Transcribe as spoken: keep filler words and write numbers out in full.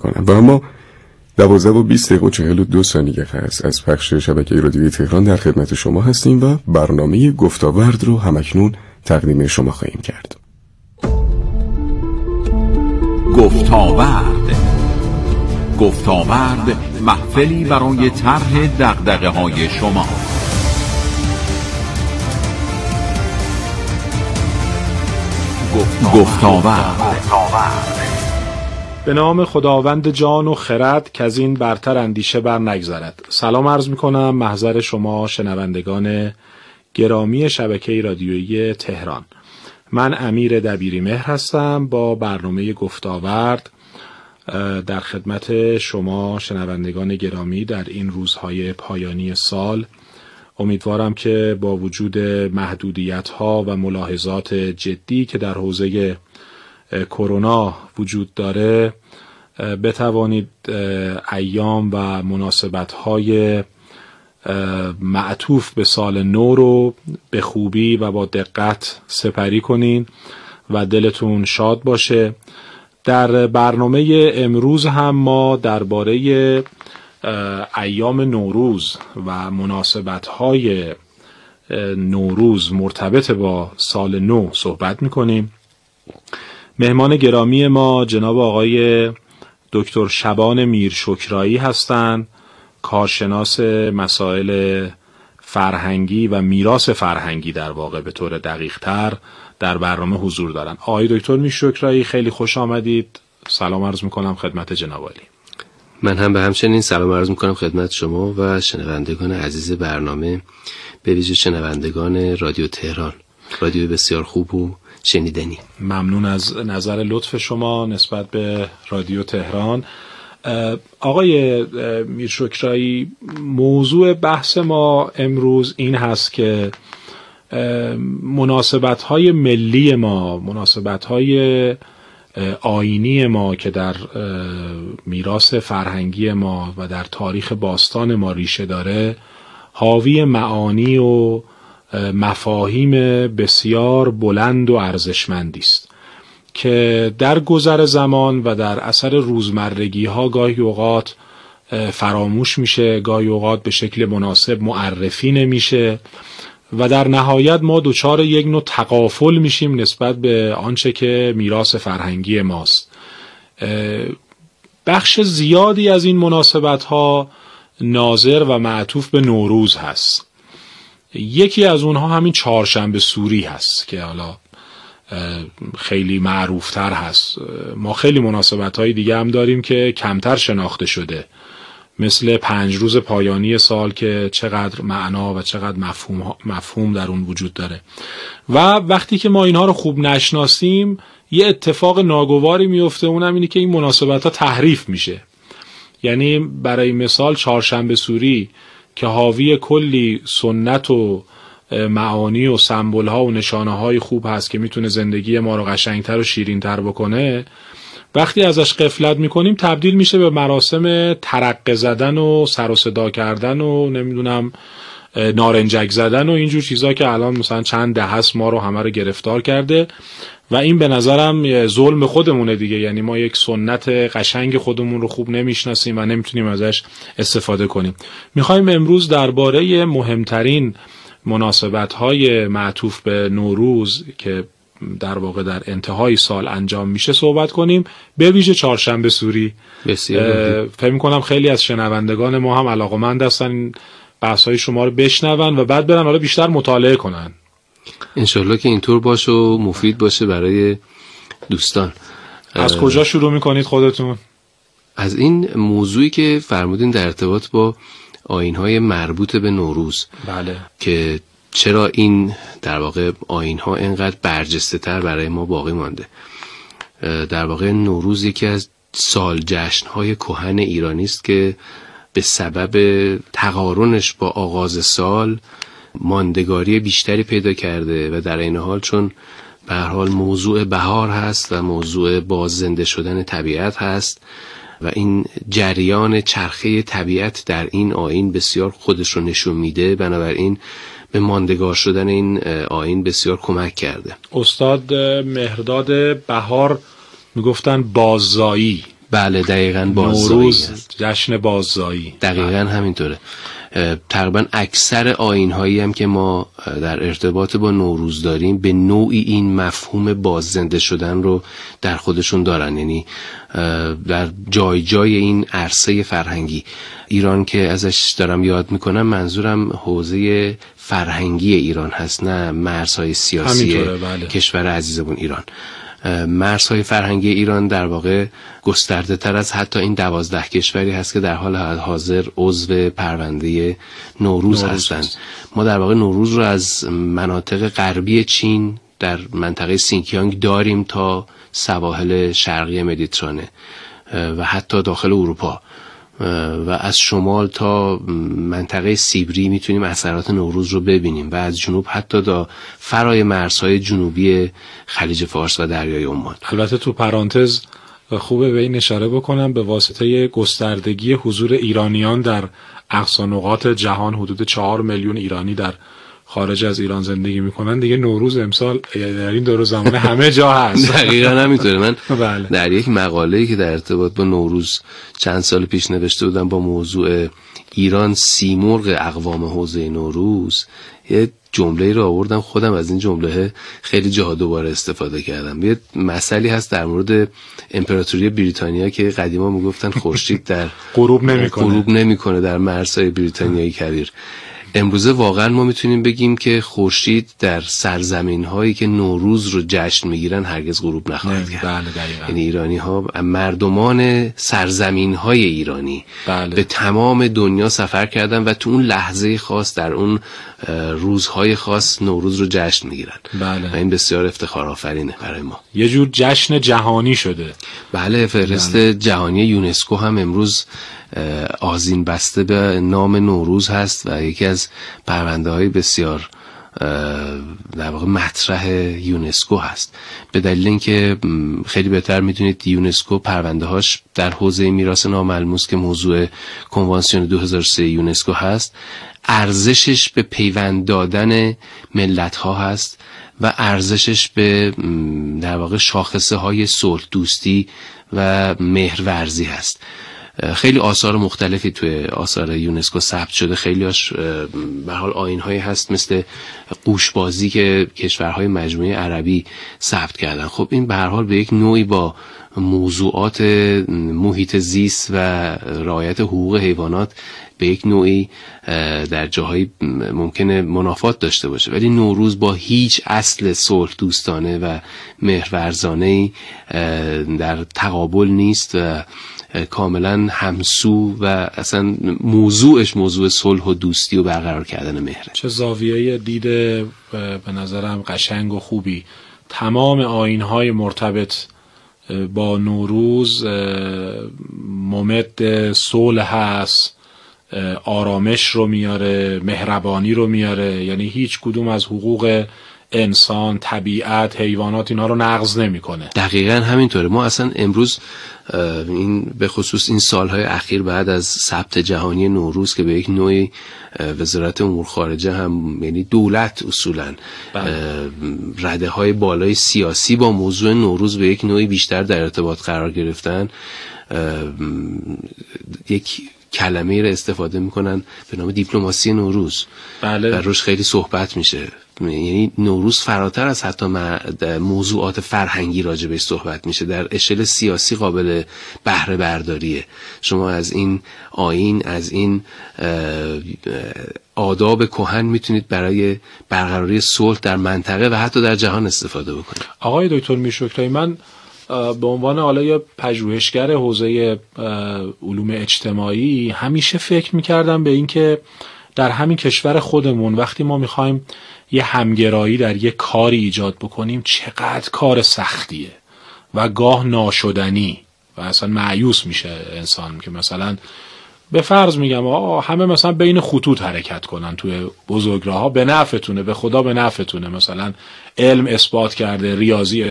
میکنم و اما دوازده و بیست دقیقه و چهل و دو ثانیه هست از پخش شبکه رادیویی تهران در خدمت شما هستیم و برنامه گفتاورد رو همکنون تقدیم شما خواهیم کرد. گفتاورد گفتاورد محفلی برای طرح دغدغه‌های شما. گفتاورد. به نام خداوند جان و خرد که از این برتر اندیشه بر نگذرد. سلام عرض می کنم محضر شما شنوندگان گرامی شبکه رادیویی تهران. من امیر دبیری مهر هستم با برنامه گفتاورد در خدمت شما شنوندگان گرامی در این روزهای پایانی سال. امیدوارم که با وجود محدودیت‌ها و ملاحظات جدی که در حوزه کرونا وجود داره بتوانید ایام و مناسبت‌های معطوف به سال نو رو به خوبی و با دقت سپری کنین و دلتون شاد باشه. در برنامه امروز هم ما درباره ایام نوروز و مناسبت‌های نوروز مرتبط با سال نو صحبت می‌کنیم. مهمان گرامی ما جناب آقای دکتر شبان میرشکرایی هستند، کارشناس مسائل فرهنگی و میراث فرهنگی در واقع به طور دقیق‌تر در برنامه حضور دارن. آقای دکتر میرشکرایی خیلی خوش آمدید. سلام عرض میکنم خدمت جناب عالی. من هم به همچنین سلام عرض میکنم خدمت شما و شنوندگان عزیز برنامه، به ویژه شنوندگان رادیو تهران، رادیو بسیار خوب و شنیدنی. ممنون از نظر لطف شما نسبت به رادیو تهران. آقای میرشکرایی، موضوع بحث ما امروز این هست که مناسبت‌های ملی ما، مناسبت‌های آیینی ما که در میراث فرهنگی ما و در تاریخ باستان ما ریشه داره، حاوی معانی و مفاهیم بسیار بلند و ارزشمندی است که در گذر زمان و در اثر روزمرگی ها گاهی اوقات فراموش میشه، گاهی اوقات به شکل مناسب معرفی نمیشه و در نهایت ما دچار یک نوع تغافل میشیم نسبت به آنچه که میراث فرهنگی ماست. بخش زیادی از این مناسبت ها ناظر و معطوف به نوروز هست. یکی از اونها همین چهارشنبه سوری هست که حالا خیلی معروفتر هست. ما خیلی مناسبت های دیگه هم داریم که کمتر شناخته شده، مثل پنج روز پایانی سال که چقدر معنا و چقدر مفهوم, مفهوم در اون وجود داره. و وقتی که ما اینها رو خوب نشناسیم یه اتفاق ناگواری میفته، اونم اینه که این مناسبت ها تحریف میشه. یعنی برای مثال چهارشنبه سوری که حاوی کلی سنت و معانی و سمبل ها و نشانه های خوب هست که میتونه زندگی ما رو قشنگتر و شیرینتر بکنه، وقتی ازش غفلت میکنیم تبدیل میشه به مراسم ترقه زدن و سر و صدا کردن و نمیدونم نارنجک زدن و اینجور چیزا که الان مثلا چند ده هست ما رو همه رو گرفتار کرده و این به نظرم ظلم خودمونه دیگه. یعنی ما یک سنت قشنگ خودمون رو خوب نمیشناسیم و نمیتونیم ازش استفاده کنیم. میخوایم امروز درباره مهمترین مناسبت‌های معطوف به نوروز که در واقع در انتهای سال انجام میشه صحبت کنیم، به ویژه چهارشنبه سوری. بسیار فکر می‌کنم خیلی از شنوندگان ما هم علاقه‌مند هستن بحث‌های شما رو بشنون و بعد برن حالا بیشتر مطالعه کنن. انشالله که اینطور باشه و مفید باشه برای دوستان. از کجا شروع میکنید خودتون؟ از این موضوعی که فرمودین در ارتباط با آیین‌های مربوط به نوروز. بله. که چرا این در واقع آیین‌ها اینقدر برجسته تر برای ما باقی مانده. در واقع نوروز یکی از سال جشن‌های کهن ایرانی است که به سبب تقارنش با آغاز سال ماندگاری بیشتری پیدا کرده و در این حال چون به هر حال موضوع بهار هست و موضوع باززنده شدن طبیعت هست و این جریان چرخه طبیعت در این آیین بسیار خودش رو نشون میده، بنابراین به ماندگار شدن این آیین بسیار کمک کرده. استاد مهرداد بهار میگفتن باززایی، بله دقیقاً باززایی نوروز است. جشن باززایی. دقیقاً همینطوره. تقریبا اکثر آیین‌هایی هم که ما در ارتباط با نوروز داریم به نوعی این مفهوم باززنده شدن رو در خودشون دارن، یعنی در جای جای این عرصه فرهنگی ایران که ازش دارم یاد میکنم، منظورم حوزه فرهنگی ایران هست، نه مرزهای سیاسی بله. کشور عزیزمون ایران. مرزهای فرهنگی ایران در واقع گسترده تر از حتی این دوازده کشوری هست که در حال حاضر عضو پرونده نوروز, نوروز هستند. هست. ما در واقع نوروز رو از مناطق غربی چین در منطقه سینکیانگ داریم تا سواحل شرقی مدیترانه و حتی داخل اروپا و از شمال تا منطقه سیبری میتونیم اثرات نوروز رو ببینیم و از جنوب حتی تا فرای مرزهای جنوبی خلیج فارس و دریای عمان. البته تو پرانتز خوبه به این اشاره بکنم به واسطه گستردگی حضور ایرانیان در اقصا نقاط جهان، حدود چهار میلیون ایرانی در خارج از ایران زندگی میکنن، دیگه نوروز امسال در این دور زمان همه جا هست. دقیقاً همینطوره. من بله. در یک مقاله‌ای که در ارتباط با نوروز چند سال پیش نوشته بودم با موضوع ایران سیمرغ اقوام حوزه نوروز، یه جمله رو آوردم، خودم از این جمله خیلی جاها دوباره استفاده کردم. یه مسئله هست در مورد امپراتوری بریتانیا که قدیما میگفتن خورشید در غروب نمیکنه غروب نمیکنه در مرزهای بریتانیای کبیر. امروزه واقعا ما میتونیم بگیم که خورشید در سرزمین هایی که نوروز رو جشن میگیرن هرگز غروب نخواهد کرد. بله دقیقاً. یعنی ایرانی ها، مردمان سرزمین های ایرانی بله. به تمام دنیا سفر کردن و تو اون لحظه خاص در اون روزهای خاص نوروز رو جشن میگیرن. بله. و این بسیار افتخار آفرینه برای ما. یه جور جشن جهانی شده. بله، فهرست بله. جهانی یونسکو هم امروز آذین بسته به نام نوروز هست و یکی از پرونده های بسیار در واقع مطرح یونسکو هست، به دلیل اینکه خیلی بهتر میدونید یونسکو پرونده هاش در حوزه میراث ناملموس که موضوع کنوانسیون دو هزار و سه یونسکو هست، ارزشش به پیوند دادن ملت ها هست و ارزشش به در واقع شاخصه های صلح دوستی و مهرورزی هست. خیلی آثار مختلفی توی آثار یونسکو ثبت شده، خیلیاش به حال آیین‌هایی هست مثل قوشبازی که کشورهای مجموعه عربی ثبت کردن. خب این به هر حال به یک نوعی با موضوعات محیط زیست و رعایت حقوق حیوانات به یک نوعی در جاهای ممکنه منافات داشته باشه، ولی نوروز با هیچ اصل صلح دوستانه و مهرورزانه‌ای در تقابل نیست و کاملا همسو و اصلا موضوعش موضوع صلح و دوستی و برقرار کردن مهره. چه زاویه دید به نظرم قشنگ و خوبی. تمام آیین‌های مرتبط با نوروز ممد صلح هست، آرامش رو میاره، مهربانی رو میاره، یعنی هیچ کدوم از حقوق انسان، طبیعت، حیوانات اینها رو نقض نمیکنه. دقیقاً همینطوره. ما اصلا امروز این به خصوص این سالهای اخیر بعد از ثبت جهانی نوروز که به یک نوعی وزارت امور خارجه هم، یعنی دولت اصولاً رده های بالای سیاسی با موضوع نوروز به یک نوعی بیشتر در ارتباط قرار گرفتن، یک کلمه را استفاده میکنن به نام دیپلماسی نوروز. بله. و روش خیلی صحبت میشه. یعنی نوروز فراتر از حتی موضوعات فرهنگی راجبش صحبت میشه، در اشل سیاسی قابل بهره برداریه. شما از این آیین، از این آداب کهن میتونید برای برقراری صلح در منطقه و حتی در جهان استفاده بکنید. آقای دکتر میرشکری، من به عنوان حالا یه پژوهشگر حوزه علوم اجتماعی همیشه فکر میکردم به این که در همین کشور خودمون وقتی ما میخوایم یه همگرایی در یه کاری ایجاد بکنیم چقدر کار سختیه و گاه ناشدنی و اصلا مایوس میشه انسان که مثلا به فرض میگم آقا همه مثلا بین خطوط حرکت کنن توی بزرگراه‌ها، به نفعتونه، به خدا به نفعتونه، مثلا علم اثبات کرده، ریاضی